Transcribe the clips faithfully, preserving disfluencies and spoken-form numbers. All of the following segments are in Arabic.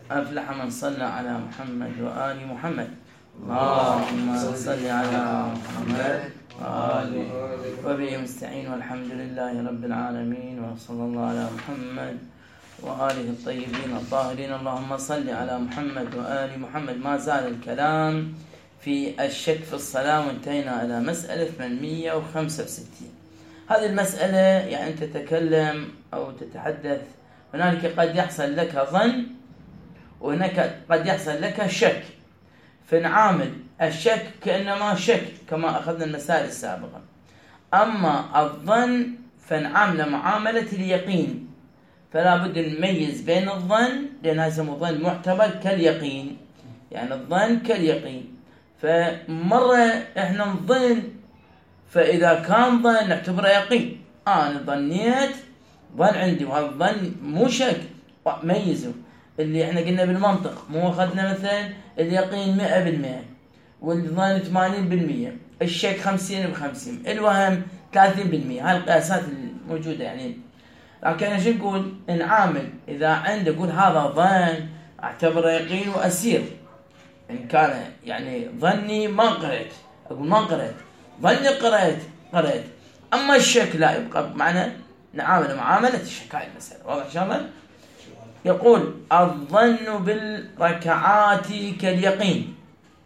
أفلح من صلى على محمد وآل محمد. اللهم صل على محمد وآل وبه مستعين، والحمد لله رب العالمين، وصلى الله على محمد وآله الطيبين الطاهرين. اللهم صل على محمد وآل محمد. ما زال الكلام في الشك في الصلاة، وانتهينا إلى مسألة ثمانمئة وخمسة وستين. هذه المسألة يعني تتكلم أو تتحدث، هنالك قد يحصل لك ظن وهناك قد يحصل لك شك، فنعامل الشك كأنما شك كما أخذنا المسائل السابقة. أما الظن فنعامل معاملة اليقين، فلا بد نميز بين الظن، لأن هذا اسمه ظن معتبر كاليقين، يعني الظن كاليقين. فمرة إحنا نظن، فإذا كان ظن نعتبره يقين. أنا ظنيت ظن عندي، وهذا الظن مو شك، ميزه. اللي إحنا قلنا بالمنطق، مو أخذنا مثلا اليقين مئة بالمئة والظن ثمانين بالمئة، الشك خمسين بخمسين، الوهم ثلاثين بالمئة. هاي القياسات الموجودة يعني. لكن ايش نقول؟ نعامل إذا عندي أقول هذا ظن أعتبره يقين وأسير. إن كان يعني ظني ما قرأت، أقول ما قرأت، ظني قرأت قرأت. أما الشك لا، يبقى بمعنى نعامل معاملة الشك. هاي المسألة واضح إن شاء الله. يقول الظن بالركعات كاليقين.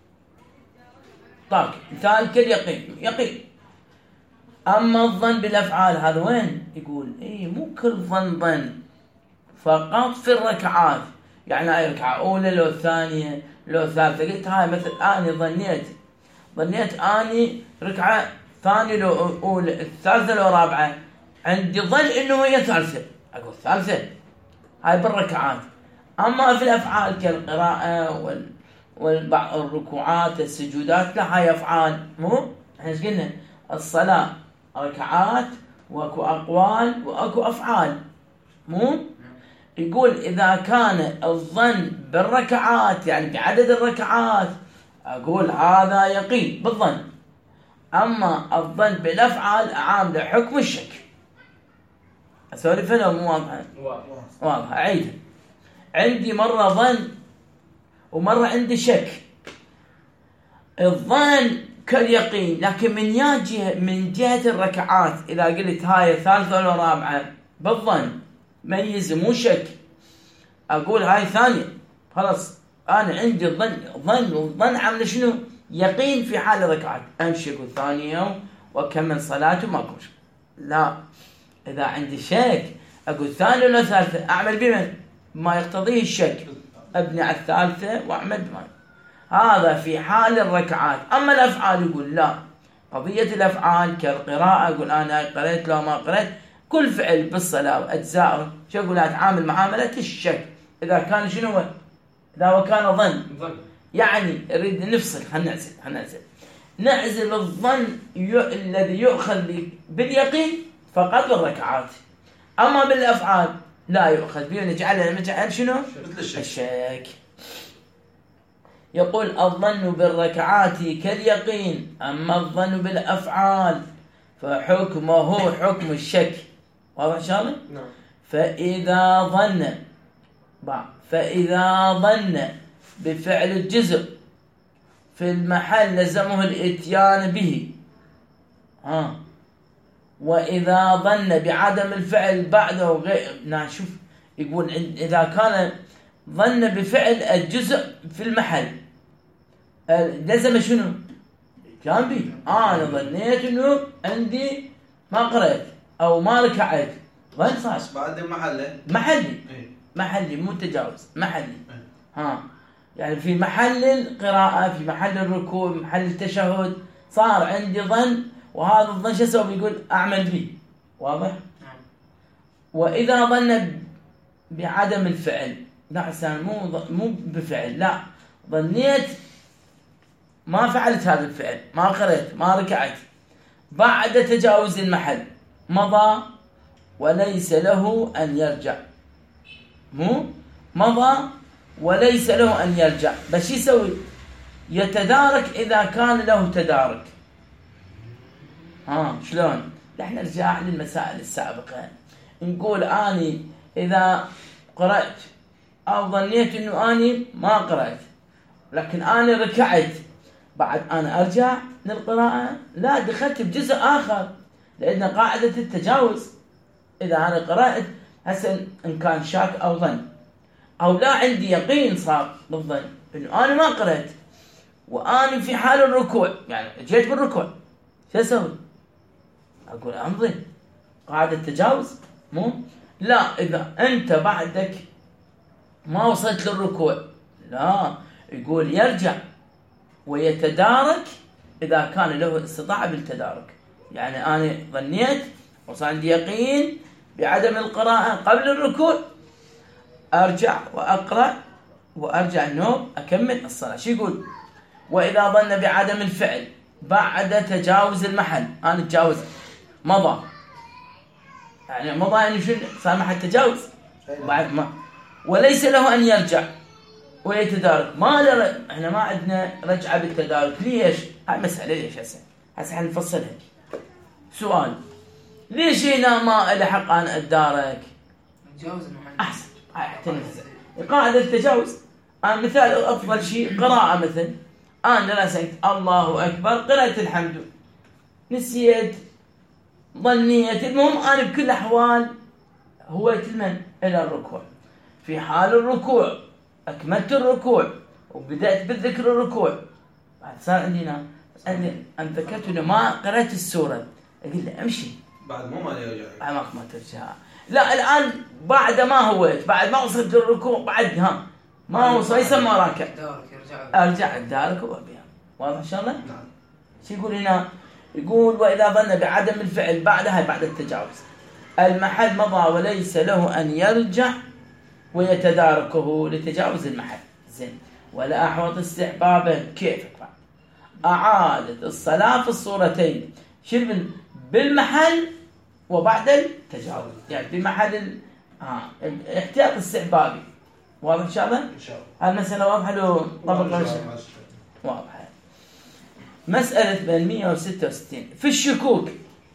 طيب مثال كاليقين، يقين. أما الظن بالأفعال هذا وين؟ يقول إيه مو كل ظن ظن، فقط في الركعات. يعني أي ركعة أولى لو ثانية لو ثالثة. قلت هاي مثل أني ظنيت ظنيت أني ركعة ثانية لو أولى، الثالثة لو رابعة، عندي ظن إنه هي ثالثة، أقول ثالثة. هاي بالركعات. أما في الأفعال كالقراءة وال والبعض الركوعات السجودات، لا هاي أفعال. مو إحنا إيش قلنا؟ الصلاة ركعات وأكو أقوال وأكو أفعال. مو يقول إذا كان الظن بالركعات يعني بعدد الركعات، أقول هذا يقين بالظن. أما الظن بالأفعال أعامله حكم الشك. أسولف هنا مو واضحة؟ واضحة. أعيدها. عندي مرة ظن ومرة عندي شك. الظن كاليقين، لكن من جهة من جهة الركعات إذا قلت هاي ثالثة ولا رابعة بالظن ميز مو شك، أقول هاي ثانية. خلاص أنا عندي ظن ظن وظن عامل شنو؟ يقين في حال الركعات. أمشي أقول ثانية وأكمل صلاته ما أقول. لا، إذا عندي شك أقول ثانية ولا ثالثة، أعمل بما ما يقتضيه الشك، أبني على الثالثة وأعمل بما. هذا في حال الركعات. أما الأفعال يقول لا، قضية الأفعال كالقراءة، أقول أنا قرأت لو ما قرأت، كل فعل بالصلاة وأجزاءه شو أقول أتعامل معاملة الشك. إذا كان شنو؟ إذا كان ظن، يعني نريد نفصل. خلنا نعزل خلنا نعزل نعزل الظن ي... الذي يؤخذ باليقين فقط بالركعات. أما بالأفعال لا يؤخذ به، نجعله نجعل شنو؟ الشك. يقول الظن بالركعات كاليقين، أما الظن بالأفعال فحكمه حكم الشك. واضح إن شاء الله؟ نعم. فإذا ظن فإذا ظن بفعل الجزء في المحل لزمه الإتيان به. ها. وإذا ظن بعدم الفعل بعده غير. نشوف يقول إذا كان ظن بفعل الجزء في المحل لزم شنو؟ كان بي. أنا ظنيت إنه عندي ما قرأت أو ما ركعت، ظن صار بعد محله محلي. إيه؟ محلي مو تجاوز، محلي. إيه؟ ها، يعني في محل القراءة، في محل الركوع، محل التشهد، صار عندي ظن، وهذا الظن شو اسوي؟ بيقول أعمل به. واضح؟ نعم. وإذا ظن بعدم الفعل، لا حسان مو مو بفعل، لا ظنيت ما فعلت هذا الفعل، ما قرأت ما ركعت، بعد تجاوز المحل مضى وليس له أن يرجع. مو مضى وليس له أن يرجع، بس يسوي؟ يتدارك إذا كان له تدارك. ها شلون؟ نحن نرجع للمسائل السابقة، نقول أني إذا قرأت أو ظنيت أنه أنا ما قرأت لكن أنا ركعت، بعد أنا أرجع للقراءة؟ لا، دخلت بجزء آخر، لأن قاعدة التجاوز إذا أنا قرأت هسه إن كان شاك أو ظن أو لا عندي يقين صار بالظن إنه أنا ما قرأت وأنا في حال الركوع، يعني جيت بالركوع، شو أسوي؟ أقول أمضي قاعدة التجاوز؟ مو لا، إذا أنت بعدك ما وصلت للركوع لا، يقول يرجع ويتدارك إذا كان له استطاعة بالتدارك. يعني أنا ظنيت وصار عندي يقين بعدم القراءة قبل الركوع، أرجع وأقرأ وأرجع النوم أكمل الصلاة. شو يقول؟ وإذا ظن بعدم الفعل بعد تجاوز المحل، أنا تجاوز مضى، يعني مضى يعني شو صار محل تجاوز بعد ما، وليس له أن يرجع ويتدارك. ما ل... احنا ما عندنا رجعة بالتدارك. ليش؟ هاي مسألة ليش هسه هسه حنفصلها. سؤال، ليش هنا ما له حق أن أتدارك؟ تجاوز المحل أحسن، هاي حتى نفسها قاعدة التجاوز. أنا مثال أفضل شيء قراءة، مثل أنا نسيت الله أكبر، قرأت الحمد، نسيت، ظنيت، المهم أنا بكل الأحوال هويت المن إلى الركوع. في حال الركوع أكملت الركوع وبدأت بالذكر الركوع، بعد صار عندنا أنا أن ذكرت إنه ما قرأت السورة، أقول له أمشي بعد مو ما يرجع، بعد ما ما ترجع. لا الآن بعد ما هويت، بعد ما وصلت للركوع، بعد ها ما وصل يسمى راكع، أرجع الدارك وأبيها. واضح إن شاء الله؟ نعم. شو يقول هنا؟ يقول وإذا ظن بعدم الفعل بعدها بعد التجاوز المحل مضى وليس له أن يرجع ويتداركه لتجاوز المحل. زين، ولا أحوط استحبابا كيفك بعد أعادة الصلاة في الصورتين، شنو بالمحل وبعد التجاوز، يعني بمحل ال... آه. احتياط استحبابي. واضح إن شاء الله؟ إن شاء الله. هالمسألة واضحة له طبقا واضحة. مسألة مئة وستة وستين في الشكوك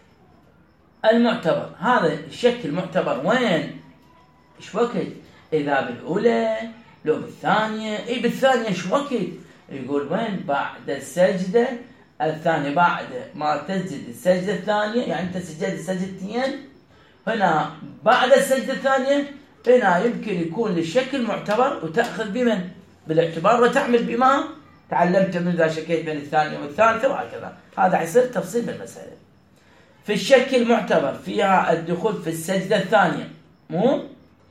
المعتبر. هذا الشك المعتبر وين؟ ايش وقت؟ إذا بالأولى لو بالثانية؟ اي بالثانية. ايش وقت؟ يقول وين؟ بعد السجدة الثانية، بعد ما تسجد السجدة الثانية، يعني أنت سجدت السجدتين هنا بعد السجدة الثانية، هنا يمكن يكون للشك المعتبر وتأخذ بمن؟ بالاعتبار وتعمل بما تعلمت من ذا شكيت بين الثانية والثالثة وهكذا. هذا حيصير تفصيل بالمسألة. في الشك المعتبر فيها الدخول في السجدة الثانية، مو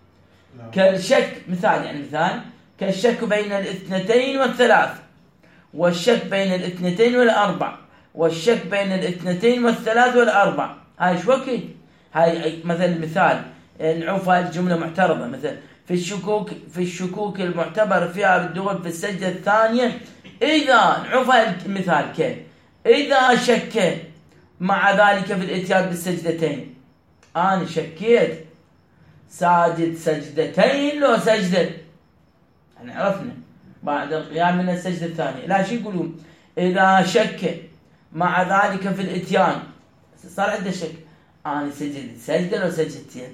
كالشك مثال، يعني مثال كالشك بين الاثنتين والثلاث، والشك بين الاثنتين والأربع، والشك بين الاثنتين والثلاث والأربع. هاي ايش وقت؟ هاي مثل مثال نعوف هاي الجملة معترضة، مثل في الشكوك في الشكوك المعتبر فيها الدخول في السجدة الثانية إذا نعوف هاي المثال كيف؟ إذا شك مع ذلك في الاتيان بالسجدتين. أنا شكيت ساجد سجدتين لو سجدة، يعني عرفنا بعد القيام من السجدة الثانية. لا شو يقولون؟ إذا شك مع ذلك في الاتيان، صار عنده شك، أنا سجد سجدة لو سجدتين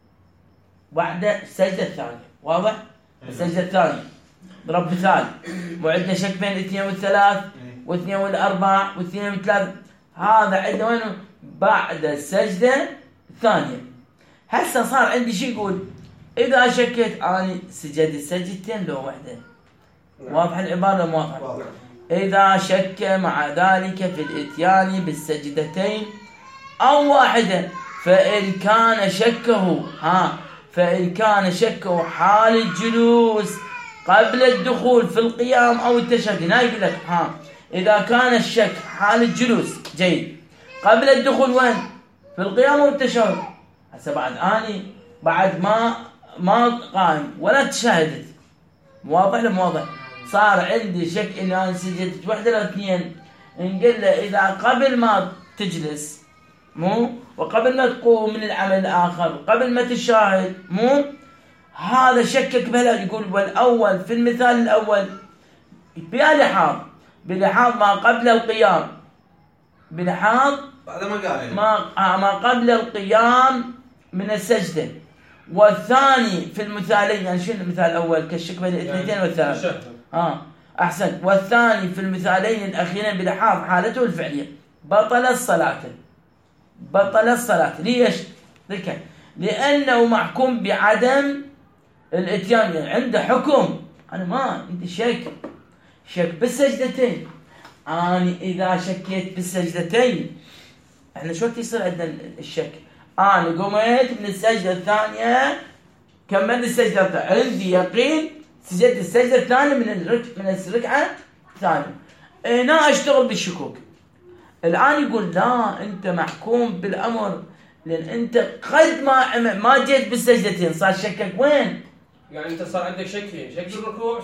بعد السجدة الثانية. واضح؟ السجدة الثانية ضرب مثال، وعندنا شك بين الاثنين والثلاث واثنين والأربع واثنين والثلاث، هذا عندنا وين؟ بعد السجدة الثانية. هسه صار عندي شو يقول؟ إذا شكيت أنا سجد السجدتين لو وحدة. واضح العبارة؟ واضحة. إذا شك مع ذلك في الاتيان بالسجدتين أو واحدة، فإن كان شكه ها فإن كان شكه حال الجلوس قبل الدخول في القيام أو التشهد. هنا يقول لك ها إذا كان الشك حال الجلوس جيد قبل الدخول وين؟ في القيام أو التشهد. هسه بعد أني بعد ما ما قام ولا تشهدت، واضح ولا مو واضح؟ صار عندي شك إن أنا سجدت واحدة ولا اثنين. نقول له إذا قبل ما تجلس مو وقبل ما تقوم من العمل الآخر قبل ما تشاهد مو هذا شكك بهذا. يقول والأول في المثال الأول بها لحاظ بلحاظ ما قبل القيام، بلحاظ بعد ما قال ما ما قبل القيام من السجدة، والثاني في المثالين، يعني شنو المثال الأول كالشك بين الاثنتين والثالث؟ آه أحسن. والثاني في المثالين الأخيرين بلحاظ حالته الفعلية بطل الصلاة. بطل الصلاة ليش؟ ذكر لأنه محكوم بعدم الاتيان، يعني عنده حكم. أنا ما عندي شك شك بالسجدتين. أنا إذا شكيت بالسجدتين إحنا شو وقت يصير عندنا الشك؟ أنا قمت من السجدة الثانية كملت السجدة الثانية، عندي يقين سجدت السجدة الثانية من الرك من الركعة الثانية. هنا أشتغل بالشكوك. الآن يقول لا أنت محكوم بالأمر، لأن أنت قد ما ما جيت بالسجدتين صار شكك وين؟ يعني أنت صار عندك شكين، شك بالركوع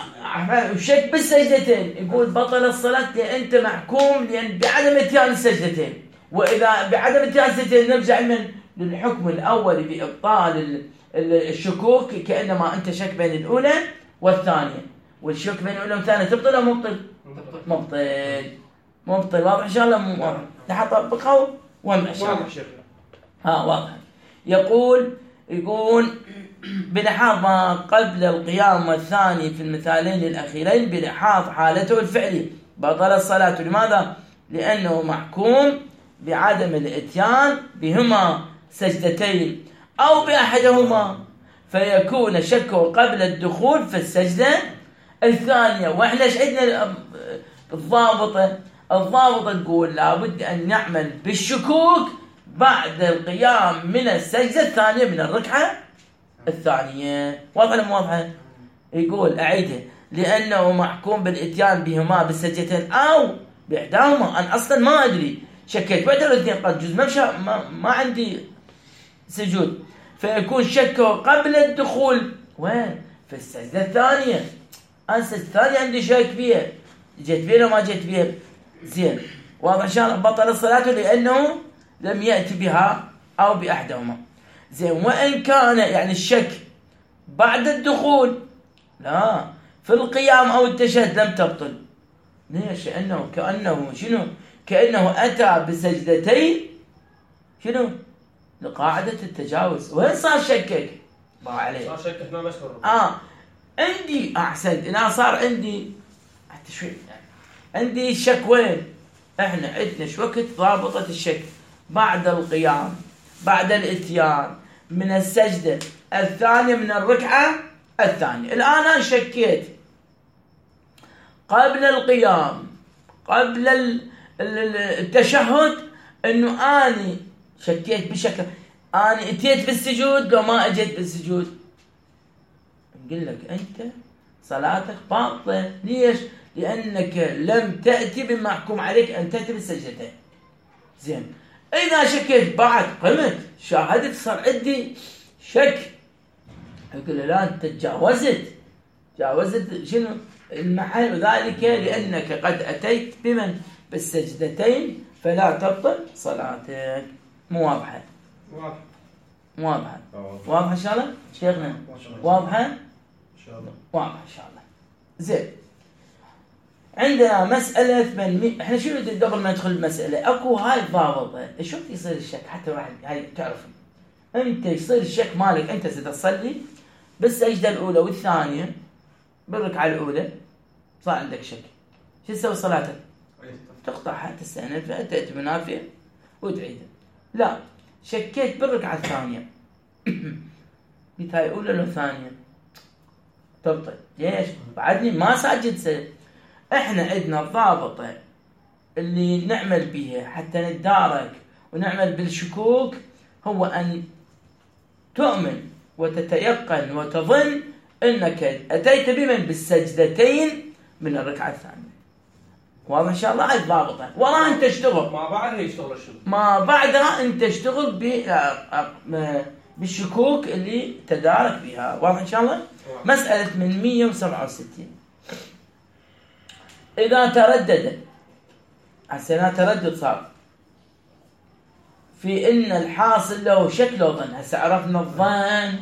وشك بالسجدتين. يقول بطل الصلاة لأن أنت محكوم لأن بعدم اتيان السجدتين. وإذا بعدم اتيان السجدتين نرجع من للحكم الأول بإبطال الشكوك، كأنما أنت شك بين الأولى والثانية، والشك بين الأولى والثانية تبطل أو مبطل؟ مبطل مبطل. واضح إن شاء الله؟ مو واضح لحظة طبقوا ومشي. واضح شيخ. ها واضح. يقول يقول بلحاظ ما قبل القيام والثاني في المثالين الأخيرين بلحاظ حالته الفعلية بطل الصلاة. لماذا؟ لأنه محكوم بعدم الاتيان بهما سجدتين أو بأحدهما، فيكون شكه قبل الدخول في السجدة الثانية. وإحنا ايش عندنا الضابطة؟ الضابطة تقول لابد أن نعمل بالشكوك بعد القيام من السجدة الثانية من الركعة الثانية. واضح ولا مو واضحة؟ يقول أعيده لأنه محكوم بالإتيان بهما بالسجدتين أو بإحداهما. أنا أصلا ما أدري شكيت بعد الاثنين قد جزء ما, ما, ما عندي سجود، فيكون شكه قبل الدخول وين؟ في السجدة الثانية. أنا السجدة الثانية عندي شك فيها، جيت بيها وما جيت بيها زين. واضح إن شاء الله؟ بطل الصلاة لأنه لم يأتي بها أو بأحدهما زين. وإن كان يعني الشك بعد الدخول لا في القيام أو التشهد لم تبطل. ليش؟ لأنه كأنه شنو؟ كأنه أتى بسجدتين شنو؟ لقاعدة التجاوز. وين صار شكك؟ ما عليه صار شكك ما مشهور. آه عندي أحسن. أنا صار عندي حتى شوي يعني عندي الشك وين؟ إحنا عندنا شو وقت ضابطة الشك بعد القيام بعد الاتيان من السجدة الثانية من الركعة الثانية. الآن أنا شكيت قبل القيام قبل التشهد أنه أنا شكيت بشكل أنا اتيت بالسجود لو ما أجيت بالسجود، نقول لك أنت صلاتك باطلة. ليش؟ لأنك لم تأتي بما محكوم عليك أن تأتي بالسجدتين زين. إذا شكيت بعد قمت شاهدت صار عندي شك، يقول لا أنت تجاوزت جاوزت شنو المحل، وذلك لأنك قد أتيت بمن بالسجدتين فلا تبطل صلاتك. مو واضحة؟ واضح. مو واضحة؟ واضحة إن شاء الله شيخنا؟ واضحة؟ إن شاء الله. واضحة إن شاء الله. زين. عندنا مسألة ثمانمية. احنا شنو قبل ما ندخل المسألة اكو هاي ضابطة. شو يصير الشك حتى واحد هاي تعرف انت يصير الشك مالك انت تصلي بالسجدة الاولى والثانية بالركعة الاولى صار عندك شك، شو تسوي صلاتك؟ تقطعها تستأنف تأتي بنافية وتعيدها. لا شكيت بالركعة الثانية مثال اولى لو ثانية تبطل. ليش؟ بعدني ما ساجد سجد. احنا عندنا الضابطة اللي نعمل بها حتى نتدارك ونعمل بالشكوك هو ان تؤمن وتتيقن وتظن انك اتيت بمن بالسجدتين من الركعة الثانية. واضح ان شاء الله؟ هاي الضابطة. وراها انت تشتغل ما بعدها يشتغل الشغل ما بعدها انت تشتغل بالشكوك اللي تدارك بها. واضح ان شاء الله؟ مسألة من مية وسبعة وستين. إذا تردد هسه تردد صار في إن الحاصل له شك لو ظن. هسه عرفنا الظن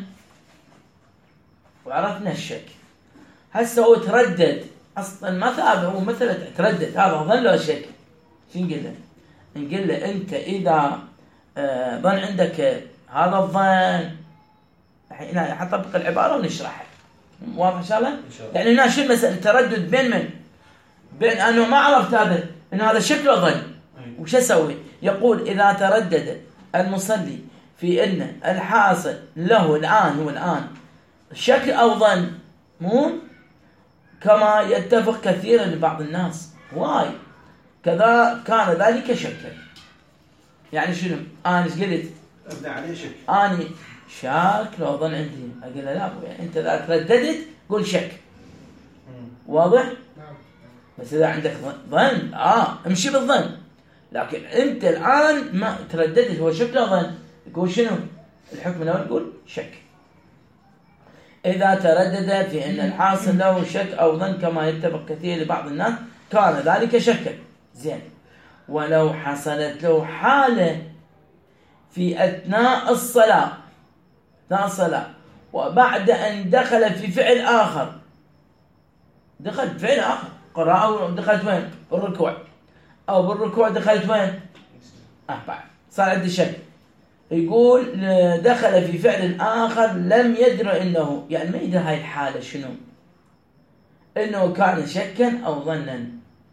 وعرفنا الشك. هسه هو تردد أصلا ما ثابت، هو مثلا تردد هذا ظن له شك. شو نقول له؟ نقول له أنت إذا ظن عندك هذا الظن الحين حنطبق العبارة ونشرحها. واضح إن شاء الله؟ إن شاء الله. يعني هنا شو المسألة؟ التردد بين من؟ بين أنه ما عرفت هذا إنه هذا شكله ظن. وش أسوي؟ يقول إذا تردد المصلي في إن الحاصل له الآن هو الآن شك أو ظن، مو كما يتفق كثيرا لبعض الناس واي كذا كان ذلك شكا. يعني شنو؟ أنا إيش قلت؟ أبنى عليه شك. أني شاك لو ظن عندي، أقول له لا أبوي أنت إذا ترددت قول شك. واضح؟ نعم. بس إذا عندك ظن آه امشي بالظن، لكن أنت الآن ما ترددت هو شك لو ظن، يقول شنو؟ الحكم الأول يقول شك. إذا تردد في أن الحاصل له شك أو ظن كما يتفق كثير لبعض الناس كان ذلك شكا. زين. ولو حصلت له حالة في أثناء الصلاة أثناء الصلاة وبعد أن دخل في فعل آخر، دخل في فعل آخر قراءة ودخلت وين؟ بالركوع، أو بالركوع دخلت وين؟ أه بعد صار عندي شك. يقول دخل في فعل آخر لم يدر إنه، يعني ما يدري هاي الحالة شنو، إنه كان شكا أو ظنا.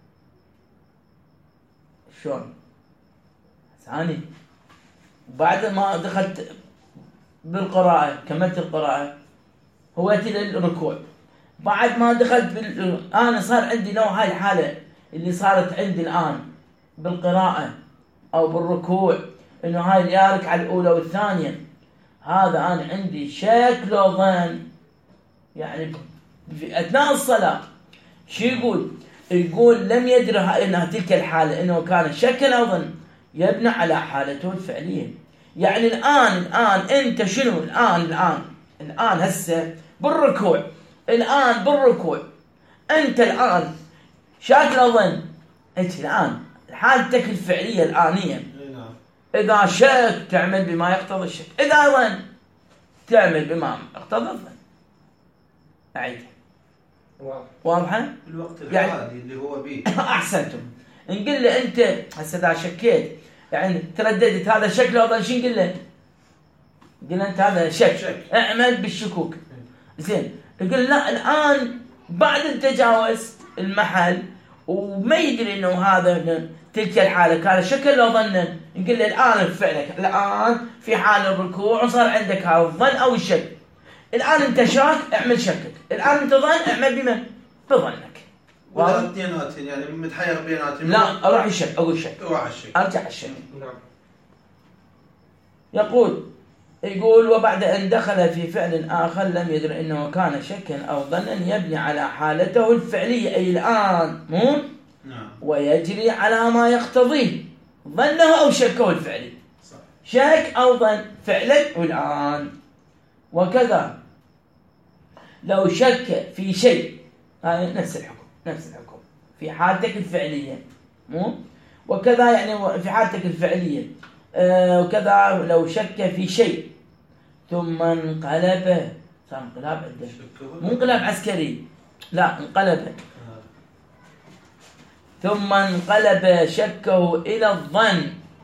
شلون؟ ثاني بعد ما دخلت بالقراءة كملت القراءة هو أتي للركوع، بعد ما دخلت بال... أنا صار عندي نوع هاي الحالة اللي صارت عندي الآن بالقراءة أو بالركوع، إنه هاي اللي ركعة الأولى والثانية هذا أنا عندي شك لو ظن. يعني في أثناء الصلاة شو يقول؟ يقول لم يدري إنها تلك الحالة إنه كان شكا أو ظن، يبنى على حالته الفعلية. يعني الآن الآن أنت شنو الآن الآن الآن هسه بالركوع، الآن بالركوع أنت الآن شاك لو ظن، أنت الآن حالتك الفعلية الآنية. إذا شك تعمل بما يقتضي الشك، إذا ظن تعمل بما يقتضي الظن. أعيد. واضحة؟ الوقت الحالي يعني اللي هو بيه. أحسنتم. نقول له أنت هسه إذا شكيت يعني ترددت هذا شك لو ظن، شو نقول له؟ نقول أنت هذا شك. شك. اعمل بالشكوك. زين. يقول لا الآن بعد تجاوز المحل وما يدري إنه هذا تلك الحالة كان شكا لو ظنا، نقول له الآن فعلك الآن في حال الركوع وصار عندك هذا الظن أو الشك. الآن أنت شاك اعمل شكك، الآن أنت ظن اعمل بمن؟ بظنك. ولا اثنيناتهم يعني متحير بيناتهم. لا أروح الشك، أقول شك. أروح الشك. أرجع الشك. نعم. يقول يقول وبعد أن دخل في فعل آخر لم يدر إنه كان شكا أو ظنا يبني على حالته الفعلية أي الآن مو؟ نعم. ويجري على ما يقتضيه ظنه أو شكه الفعلي. صح. شك أو ظن فعلك والآن. وكذا لو شك في شيء، هاي نفس الحكم نفس الحكم في حالتك الفعلية مو؟ وكذا يعني في حالتك الفعلية آه وكذا لو شك في شيء ثم انقلب، صار انقلاب عنده مو انقلاب عسكري، لا انقلب ثم انقلب شكه إلى الظن.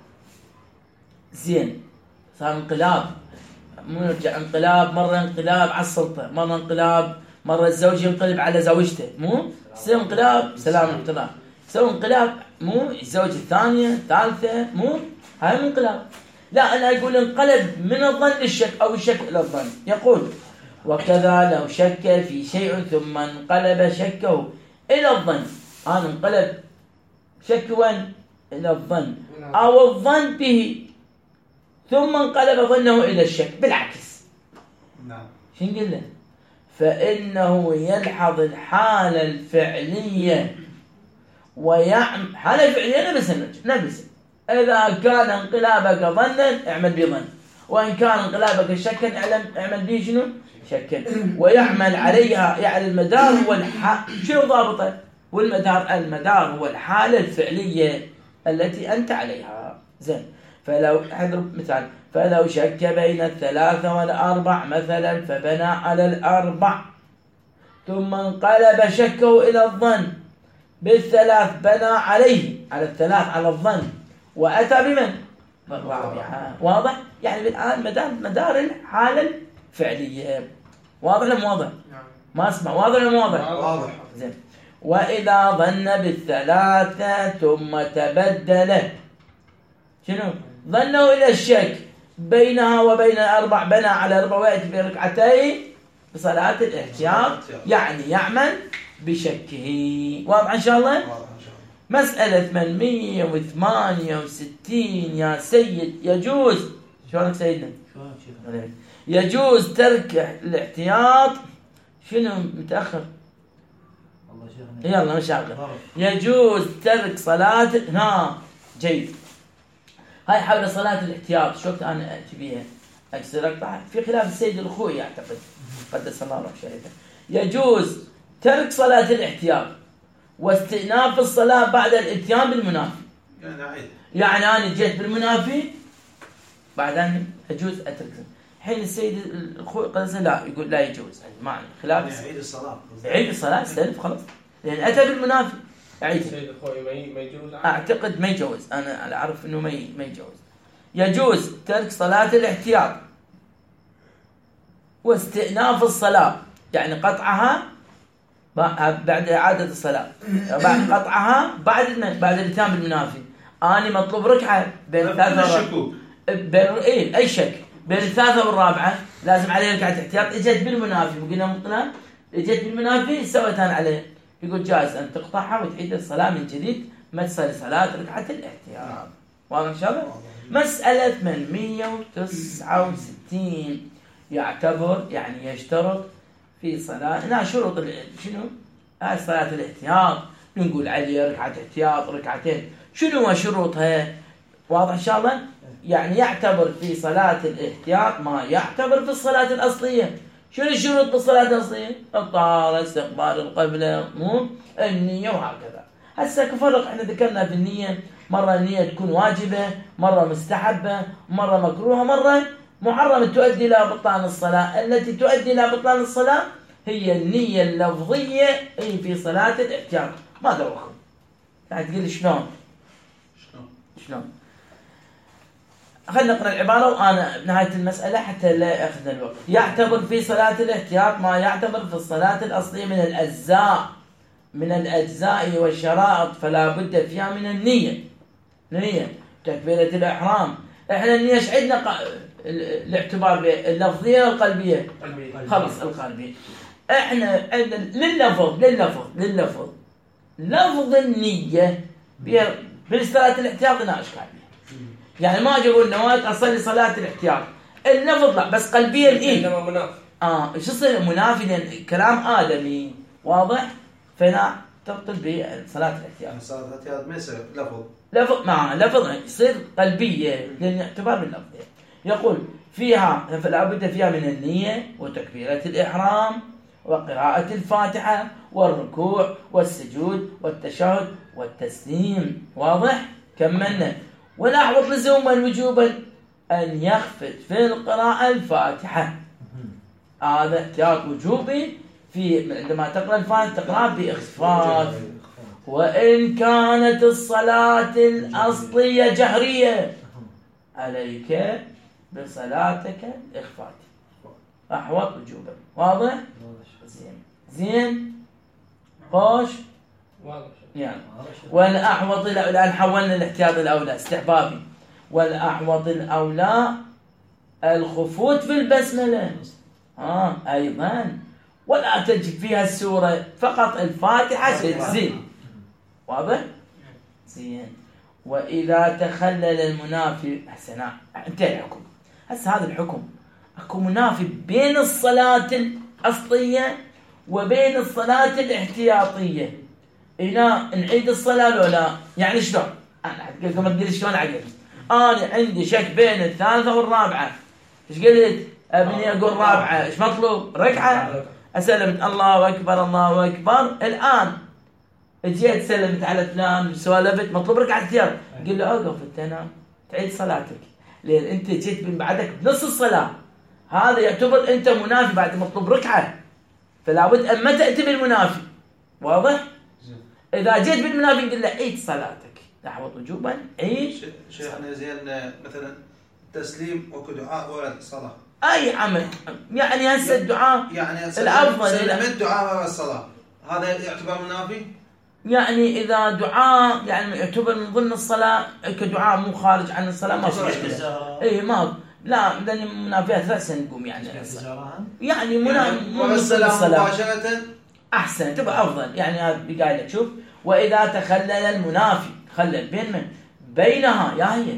زين صار انقلاب، مو يرجع انقلاب، مرة انقلاب على السلطة، مرة انقلاب، مرة الزوج ينقلب على زوجته، مو يصير انقلاب سلام ورحمة الله، يسوي انقلاب مو الزوجة الثانية الثالثة، مو هاي مو انقلاب. لا أنا أقول انقلب من الظن للشك أو الشك إلى الظن. يقول وكذا لو شك في شيء ثم انقلب شكه إلى الظن، أنا انقلب شك وين؟ إلى الظن، أو الظن به ثم انقلب ظنه إلى الشك بالعكس. نعم. شو نقول له؟ فإنه يلحظ الحالة الفعلية ويعمل حالة فعلية نفس نفس إذا كان انقلابك ظنا اعمل بظن، وإن كان انقلابك شكا اعلم اعمل به شنو؟ شكا، ويعمل عليها يعني المدار هو الح... شنو ضابطه؟ والمدار المدار هو الحالة الفعلية التي أنت عليها. زين. فلو اضرب مثال، فلو شك بين الثلاثة والأربع مثلا فبنى على الأربع ثم انقلب شكه إلى الظن بالثلاث بنى عليه على الثلاث على الظن وأتى بمن؟ بالرابعة. واضح؟ يعني الآن مدار مدار الحالة فعلية. واضح ولا مو واضح؟ نعم. ما اسمع، واضح ولا مو واضح؟ واضح. زين. وإذا ظن بالثلاثة ثم تبدل، شنو؟ ظنوا إلى الشك بينها وبين الأربع، بنى على أربع ويأتي في ركعتين بصلاة الاحتياط، يعني يعمل بشكه. واضح إن شاء الله؟ واضح إن شاء الله. مسألة ثمانمئة وثمانية وستين يا سيد، يجوز شلونك سيدنا؟ يجوز ترك الاحتياط. شنو متأخر؟ والله شيخنا يلا مشاغل. يجوز ترك صلاة. ها جيد. هاي حول صلاة الاحتياط، شو وقت أنا أتي بيها؟ أكسر أقطع في خلاف السيد الخوي أعتقد قدس الله روح شريفه. يجوز ترك صلاة الاحتياط واستئناف الصلاة بعد الاتيان بالمنافي. يعني عيد. يعني أنا جيت بالمنافي بعدين يجوز أترك. حين السيد الخوي قدس لا يقول لا يجوز، معنى خلاف. يعني عيد الصلاة. عيد الصلاة استلف خلاص، لأن أتى بالمنافي عيد. سيد اخوي ما ما يجوز. أعتقد ما يجوز، أنا أعرف إنه ما ما يجوز. يجوز ترك صلاة الاحتياط واستئناف الصلاة، يعني قطعها بعد إعادة الصلاة، بعد قطعها بعد بعد الاتيان بالمنافي. أنا مطلوب ركعة بين الثالثة الشكوك. بين إيه أي شك بين الثالثة والرابعة لازم عليه ركعة احتياط. إجت بالمنافي وقلنا مطلع، إجت بالمنافي سويتان عليه، يقول جائز أن تقطعها وتعيد الصلاة من جديد، ما تصلي صلاة ركعة الاحتياط. واضح إن شاء الله؟ مسألة ثمانمئة وتسعة وستين يعتبر يعني يشترط في صلاة، هنا شروط شنو؟ هاي صلاة الاحتياط نقول عليها ركعة احتياط ركعتين، شنو شروطها؟ واضح إن شاء الله؟ يعني يعتبر في صلاة الاحتياط ما يعتبر في الصلاة الأصلية. شنو الشروط بالصلاة الأصلية؟ الطهارة، استقبال القبلة، مو النية، وهكذا. هسه كفرق احنا ذكرنا في النية، مرة النية تكون واجبة، مرة مستحبة، مرة مكروهة، مرة محرمة تؤدي إلى بطلان الصلاة. التي تؤدي إلى بطلان الصلاة هي النية اللفظية أي في صلاة الاحتياط. ما دوخم يعني تقول شلون؟ شلون؟ شلون؟ خلنا نقرأ العبارة وأنا بنهاية المسألة حتى لا يأخذنا الوقت. يعتبر في صلاة الاحتياط ما يعتبر في الصلاة الأصلية من الأجزاء من الأجزاء والشرائط، فلا بد فيها من النية. نية تكبيرة الإحرام. إحنا النية إيش عندنا؟ ق... الاعتبار باللفظية والقلبية. خلص القلبية. إحنا عندنا لللفظ لللفظ لللفظ لفظ النية بالصلاة الاحتياط لا إشكال. يعني ما أجي أقول نواة أصلي صلاة الاحتياط، اللفظ لا بس قلبيا إيه؟ منافي. آه إيش يصير منافي؟ لأن كلام آدمي واضح، فهنا تبطل بصلاة الاحتياط. يعني صلاة الاحتياط ما يصير لفظ. لفظ مع لفظ يصير قلبية لأن اعتبار باللفظ. يقول فيها فلا بد فيها من النية وتكبيرة الإحرام وقراءة الفاتحة والركوع والسجود والتشهد والتسليم. واضح؟ كملنا. ولا أحوط لزوما وجوبا أن يخفت في القراءة الفاتحة. هذا احتياط وجوبي في عندما تقرأ الفاتحة تقرأ بإخفاء. وإن كانت الصلاة الأصلية جهرية عليك بصلاتك إخفاء أحوط وجوبا. واضح؟ زين زين خوش واضح. يعني والأحوط الأولى، حولنا الاحتياط الأولى استحبابي، والأحوط الأولى الخفوت في البسملة آه أيضا، ولا تجد فيها السورة فقط الفاتحة تجزي. واضح؟ زين. وإذا تخلل المنافي حسنا انتهى الحكم. هسه هذا الحكم اكو منافي بين الصلاة الأصلية وبين الصلاة الاحتياطية. هنا نعيد الصلاة لو لا؟ يعني شلون؟ أنا أقول لكم أدري شلون عقل. أنا عندي شك بين الثالثة والرابعة. إيش قلت؟ أبني أقول رابعة. إيش مطلوب؟ ركعة. أسلمت الله أكبر الله أكبر. الآن جيت سلمت على فلان سولفت مطلوب ركعة احتياط. قل له أوقف تنام تعيد صلاتك، لأن أنت جيت من بعدك بنص الصلاة. هذا يعتبر أنت منافي بعد مطلوب ركعة، فلا بد أن ما تأتي بالمنافي. واضح؟ إذا جيت بالمنافي قل له عيد صلاتك تحوط وجوبا عيد. شيخنا زين مثلا تسليم وكدعاء ولا صلاة أي عمل يعني هسه الدعاء يعني الأفضل سلم الدعاء مع الصلاة هذا يعتبر منافي؟ يعني إذا دعاء يعني يعتبر من ضمن الصلاة كدعاء مو خارج عن الصلاة ما في مشكلة. إيه ما لا لأن منافيات رأسا نقوم يعني يعني منا مو الصلاة مباشرة أحسن تبقى أفضل يعني هذا بقاعد لك شوف وإذا تخلل المنافي خلل بين من بينها يا هي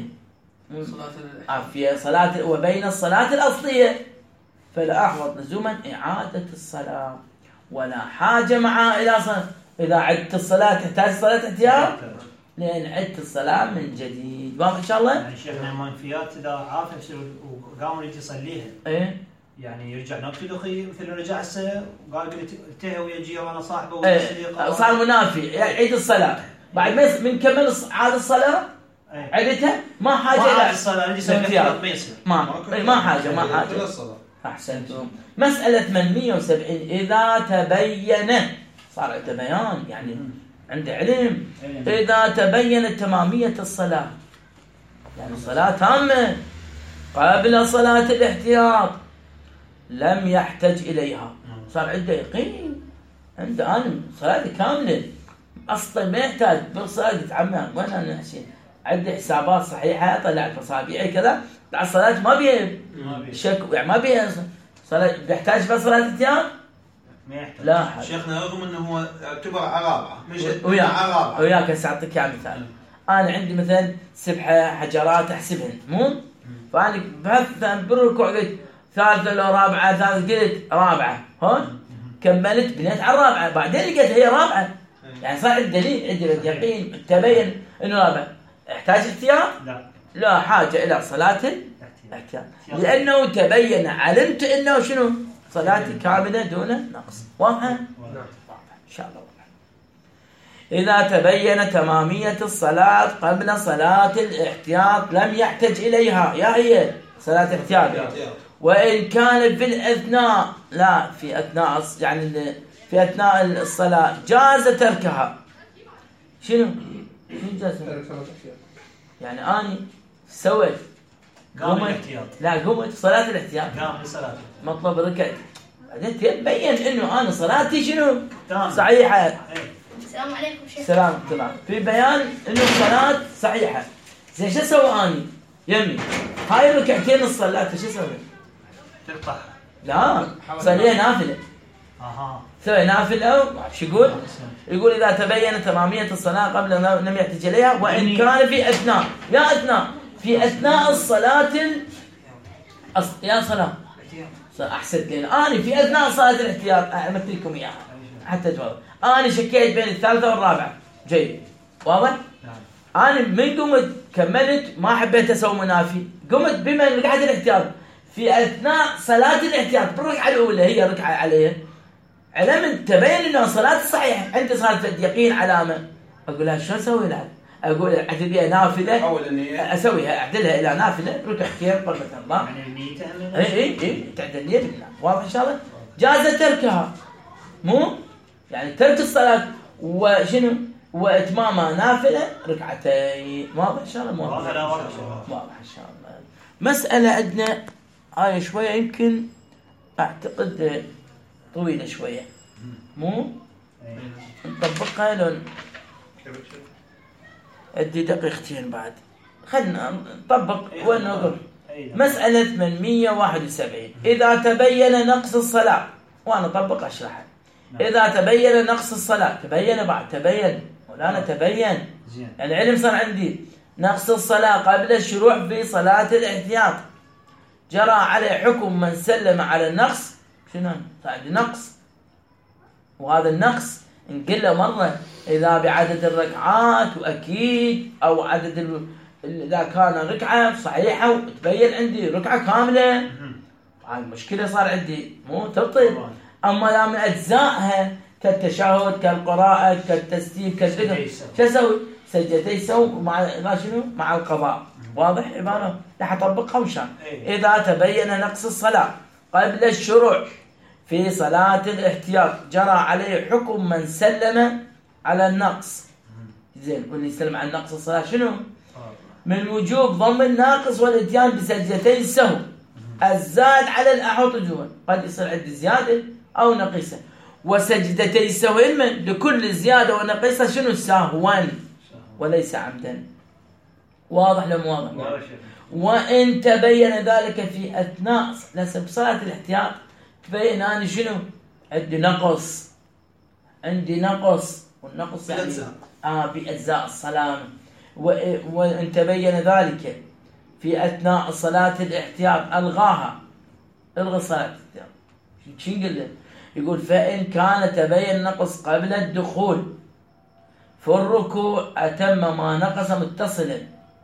في صلاة وبين الصلاة الأصلية فلا أحوط لزوما إعادة الصلاة ولا حاجة معها إلى صلاة. إذا عدت الصلاة تحتاج صلاة احتياط لأن عدت الصلاة من جديد. واضح إن شاء الله؟ يعني شيخنا المنفيات إذا عارف وقام يجي يصليها إيه يعني يرجع نفس الأخي مثل رجع هسه وقال قلت انتهى ويجي وأنا صاحبه إيه صار منافي عيد الصلاة بعد ما من كمل عاد الصلاة إيه؟ عدتها ما حاجة ما عاد الصلاة اللي يسوي ما يصير ما ما حاجة ما حاجة. أحسنتم. مسألة من مئة وسبعين إذا تبين صار عنده بيان يعني عنده علم إذا تبين تمامية الصلاة يعني صلاة تامة قبل صلاة الاحتياط لم يحتج إليها صار عنده يقين عنده أنا صلاتي كاملة أصلا ما يحتاج بالصلاة يتعمق وين أنا نحسين عندي حسابات صحيحة طلعت مصابيعي كذا بعد الصلاة ما بيه شك يعني ما بيه صلاة بيحتاج بس صلاة الاحتياط لا حاجة. شيخنا رغم انه هو يعتبر رابعه مش وياك وياك هسه اعطيك اياه مثال انا عندي مثلا سبحه حجرات احسبهن مو فانا بحث بالركوع قلت ثالثه لو رابعه ثالث قلت رابعه هون كملت بنيت على الرابعه بعدين لقيت هي رابعه يعني صار عندي دليل عندي يقين تبين انه رابعه احتاج احتياط لا لا حاجه الى صلاه الاحتياط لانه تبين علمت انه شنو صلاتي كاملة دون نقص. واضحة؟ إن شاء الله. إذا تبين تمامية الصلاة قبل صلاة الاحتياط لم يحتج إليها يا هي صلاة احتياط وإن كان في الأثناء لا في أثناء يعني في أثناء الصلاة جاز تركها. شنو؟ شنو جاز يعني أنا سويت قام الاحتياط لا قمت صلاة الاحتياط قام لصلاة مطلب ركعت بعدين تبين انه انا صلاتي شنو تمام صحيحه. السلام عليكم شيخ. سلام تمام في بيان انه الصلاه صحيحه زين شو اسوي اني يمي هاي ركعتين الصلاه شو اسوي تقطع لا صليها نافله اها سوي نافله شو يقول يقول اذا تبين تماميه الصلاه قبل لم يحتج اليها وان كان في اثناء يا اثناء في اثناء الصلاه أص... يا صلاه احسن لنا انا في اثناء صلاه الاحتياط امثل لكم اياها حتى تجاوب انا شكيت بين الثالثه والرابعه جيد واضح انا من قمت كملت ما حبيت اسوي منافي قمت بما ركعه الاحتياط في اثناء صلاه الاحتياط بالركعه الاولى هي ركعه عليها علمت تبين انه صلاه صحيحه عندي صارت يقين علامه اقول لها شو اسوي لها اقول اعتبرها نافله اسويها اعدلها الى نافله ركعتين قربة الله يعني النيه اي اي اي تعدل النيه بالله واضح ان شاء الله جاز تركها مو يعني ترك الصلاه وشنو واتمامها نافله ركعتين واضح ان شاء الله واضح واضح ان شاء الله. مساله عندنا هاي شويه يمكن اعتقد طويله شويه مو نطبقها لون عندي دقيقتين بعد خلنا نطبق وين نقف. مسألة ثمانمئة وواحد وسبعين إذا تبين نقص الصلاة وأنا أطبق أشرحها. إذا تبين نقص الصلاة تبين بعد تبين ولا أنا تبين العلم صار عندي نقص الصلاة قبل الشروع في صلاة الاحتياط جرى عليه حكم من سلم على النقص شنو صار عندي نقص وهذا النقص نقول له مرة إذا بعدد الركعات وأكيد أو عدد ال... إذا كان ركعة صحيحة وتبين عندي ركعة كاملة هاي المشكلة صار عندي مو تبطل. أما لا من أجزائها كالتشهد كالقراءة كالتسليم كالذكر شو أسوي سجدتي سو مع شنو مع القضاء واضح عبارة راح أطبقها وشان إذا تبين نقص الصلاة قبل الشروع في صلاة الاحتياط جرى عليه حكم من سلم على النقص زين واللي يسلم على النقص الصلاة شنو من وجوب ضم الناقص والاتيان بسجدتي السهو الزاد على الأحوط وجوبا، قد يصير عندي زيادة أو نقيصة. وسجدتي السهو علما، لكل زيادة ونقيصة شنو؟ سهوا وليس عمدا. واضح لو مو واضح؟ وإن تبين ذلك في أثناء بصلاة الاحتياط، تبين أنا شنو؟ عندي نقص، عندي نقص، والنقص يعني آه بأجزاء الصلاة. وإن تبين ذلك في أثناء صلاة الاحتياط ألغاها، ألغى صلاة الاحتياط. شو نقول؟ يقول فإن كان تبين نقص قبل الدخول في الركوع أتم ما نقص متصلا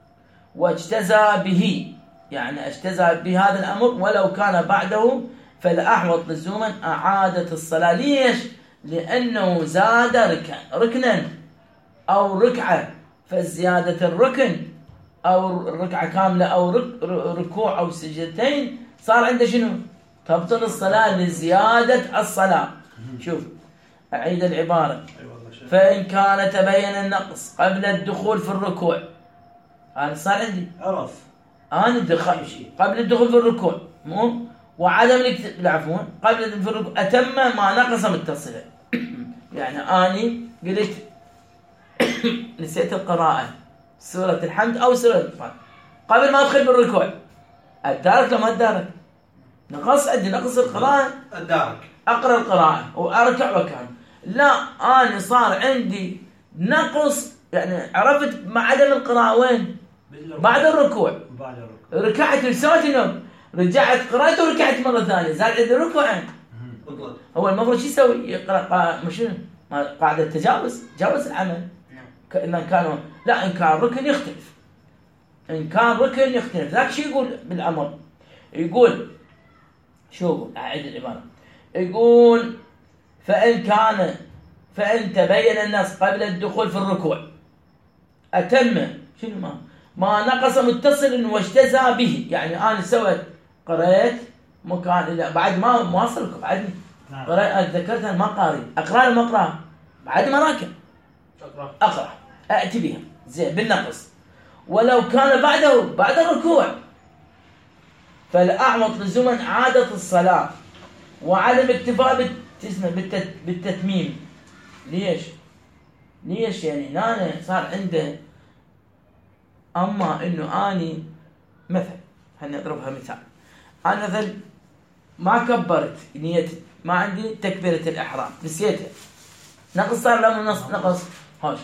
واجتزى به، يعني اجتزى بهذا الأمر ولو كان بعده، فالأحوط لزوما أعادة الصلاة. ليش؟ لأنه زاد ركن ركنا أو ركعة، فالزيادة الركن أو ركعة كاملة أو ركوع أو سجدتين صار عنده شنو؟ تبطل الصلاة لزيادة الصلاة. شوف أعيد العبارة. فإن كان تبين النقص قبل الدخول في الركوع، هذا صار عندي عرف أنا دخل قبل الدخول في الركوع، مو وعدم العفو قبل في الركوع أتم ما نقص متصلا. يعني أني قلت نسيت القراءة سورة الحمد أو سورة الفاتحة قبل ما أدخل بالركوع، أدارك لما أدارك؟ نقص عندي نقص القراءة، أدارك أقرأ القراءة وأركع وكان. لا أنا صار عندي نقص، يعني عرفت مع عدم القراءة وين؟ بعد الركوع. بعد الركوع ركعت لسويت النوم، رجعت قرأت وركعت مرة ثانية، زاد عندي ركوعين. هو المفروض شو يسوي؟ يقرأ مش قاعدة تجاوز، جاوز العمل. إن كان لا، إن كان ركن يختلف، إن كان ركن يختلف. ذاك شو يقول بالأمر؟ يقول شو أعيد العبارة. يقول فإن كان فإن تبين النص قبل الدخول في الركوع أتم شنو ما ما نقص متصل واجتزى به، يعني أنا سويت قرأت مكان بعد ما ما وصل بعد قرأت ذكرتها ما قاري أقرأ ما أقرأ بعد ما راكب أقرأ أقرأ أأتي بها زين بالنقص، ولو كان بعده بعد الركوع فالأعمط لزوما إعادة الصلاة وعدم اكتفاء بالتتميم. ليش؟ ليش يعني أنا صار عنده، أما إنه أني مثل هنضربها مثال، أنا مثل ما كبرت نية، ما عندي تكبيرة الإحرام نسيتها، نقص صار لما نقص نقص هاش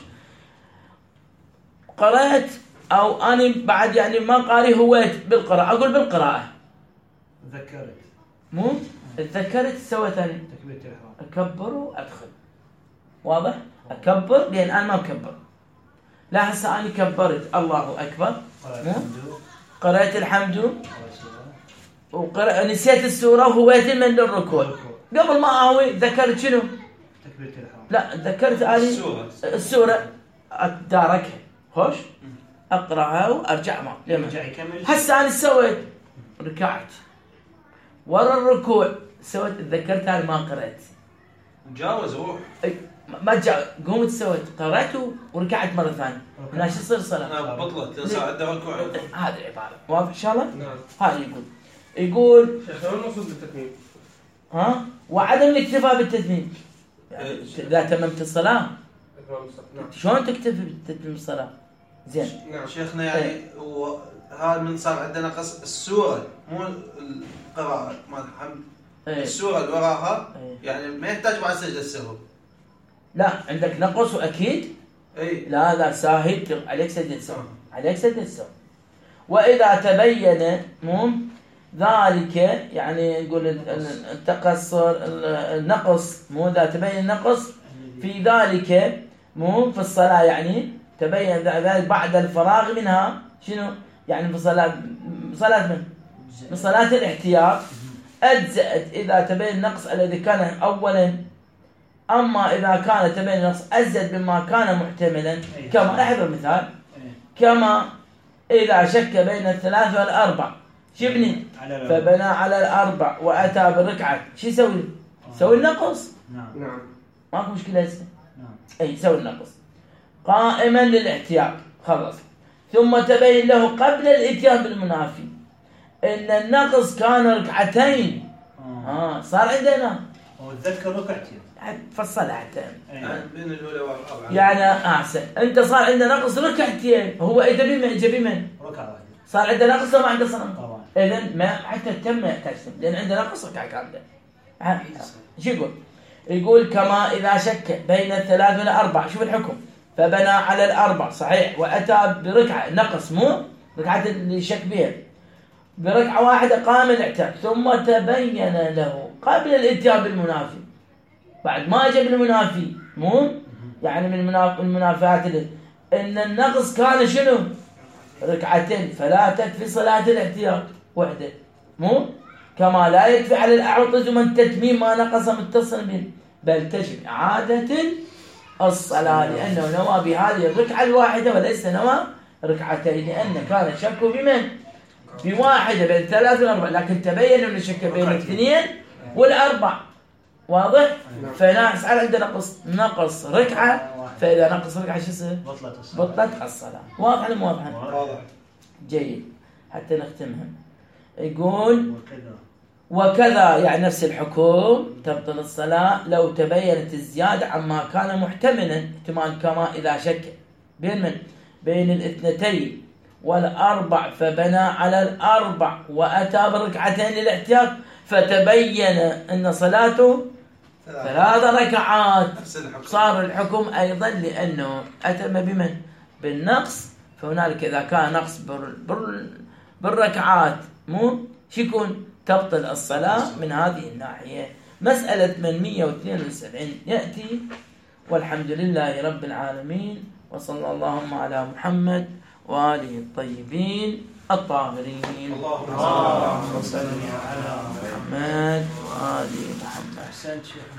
قرأت أو أنا بعد يعني ما قاري هويت بالقراءة، أقول بالقراءة تذكرت مو تذكرت سويت أنا تكبيرة الإحرام أكبر وأدخل. واضح؟ أكبر لأن أنا ما مكبر. لا هسه أنا كبرت الله أكبر، قرأت الحمد وقرأ نسيت السورة وهويت من للركوع، قبل ما أهوي ذكرت شنو؟ تكبيرة الإحرام. لا ذكرت أنا السورة أداركها خوش أقرأها وأرجع معه. هسه أنا سويت ركعت ورا الركوع، سويت ذكرت أنا ما قرأت جاوز روح ما جاء قمت سويت قرأته وركعت مرة ثانية، هنا شو يصير صلاة؟ بطلت صار ركوع. هذه العبارة واضح إن شاء الله؟ نعم. هذا يقول يقول شيخ شلون المقصود بالتتميم؟ ها وعدم الاكتفاء بالتتميم، يعني إذا تممت الصلاة نعم. شلون تكتفي بتتميم الصلاة؟ زين نعم. شيخنا يعني وهذا من صار عندنا قص السورة مو القراءة ما الحمد. ايه. السورة اللي وراها ايه. يعني ما يحتاج بعد سجدة السهو. لا عندك نقص وأكيد اي لا لا ساهي عليك سجدة السهو، عليك سجدة السهو. وإذا تبين مو ذلك يعني نقول التقصر النقص، مو إذا تبين النقص في ذلك مو في الصلاة، يعني تبين ذلك بعد الفراغ منها شنو يعني في صلاة صلاة من من صلاة الاحتياط أجزأت إذا تبين النقص الذي كان أولا. أما إذا كان تبين النقص أزيد مما كان محتملا، كما لاحظ المثال كما إذا شك بين الثلاث والأربع شبني فبنى على الأربع وأتى بالركعة شو يسوي؟ يسوي النقص. نعم نعم. ماكو مشكلة هسه. نعم. أي يسوي النقص قائما للاحتياط خلاص، ثم تبين له قبل الاتيان بالمنافي إن النقص كان ركعتين. آه. آه صار عندنا وتذكر ركعتين. فصلها حتى. أي. بين الأولى والرابعة. يعني أحسن. أنت صار عندنا نقص ركعتين. هو إذا بمن إجا بمن؟ ركعة واحدة. صار عندنا نقص وما عنده صلاة. طبعا. إذا ما حتى التم ما يحتاج تم لأن عندنا نقص ركعة كاملة. ها. شو يقول؟ يقول كما إذا شك بين الثلاث والأربع. شوف الحكم. فبنى على الأربع صحيح وأتى بركعة نقص مو ركعة اللي شك بها بركعة واحدة قام الاعتاب ثم تبين له قبل الاتيان بالمنافي بعد ما جاء بالمنافي مو يعني من المناف... المنافات اللي إن النقص كان شنو ركعتين فلا تكفي صلاة الاحتياط وحده مو كما لا يكفي على الأعوطز من تتميم ما نقص متصل به بل تجب إعادة الصلاة لأنه نوى بهذه الركعة الواحدة وليس نوى ركعتين لأن كان شك بمن؟ بواحدة بين ثلاث والأربع لكن تبين أنه شك بين الاثنين والأربع واضح؟ فناس على عنده نقص نقص ركعة فإذا نقص ركعة شو يصير؟ بطلت الصلاة. بطلت الصلاة واضح ولا مو واضح؟ واضح. جيد حتى نختمها يقول وكذا. وكذا يعني نفس الحكم تبطل الصلاة لو تبينت الزيادة عما كان محتملا احتمال كما إذا شك بين من؟ بين الاثنتين والأربع فبنى على الأربع وأتى بركعتين للاحتياط فتبين أن صلاته ثلاث ركعات نفس الحكم. صار الحكم أيضا لأنه أتم بمن؟ بالنقص فهنالك إذا كان نقص بر بر بالركعات مو شيكون تبطل الصلاة من هذه الناحية. مسألة ثمانمئة واثنين وسبعين يأتي والحمد لله رب العالمين وصلى اللهم على محمد وآله الطيبين الطاهرين. اللهم صل على محمد وآل محمد. أحسنت شيخ.